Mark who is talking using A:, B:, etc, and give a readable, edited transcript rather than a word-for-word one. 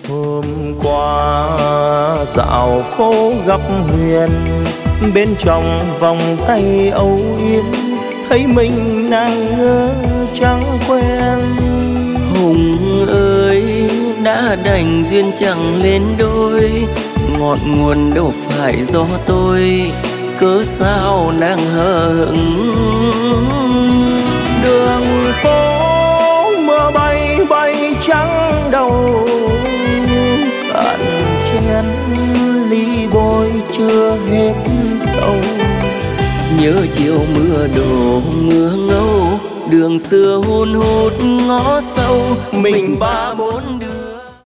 A: Hôm qua dạo phố gặp Huyền, bên trong vòng tay âu yếm thấy mình nàng ngơ chẳng quen.
B: Hùng ơi, đã đành duyên chẳng lên đôi, ngọn nguồn đâu phải do tôi, cớ sao nàng hờ hững.
A: Đường phố mưa bay bay trắng đầu, cạn chén ly bôi chưa hết sầu.
B: Nhớ chiều mưa đổ mưa ngâu, đường xưa hun hút ngõ sâu.
A: Mình ba bốn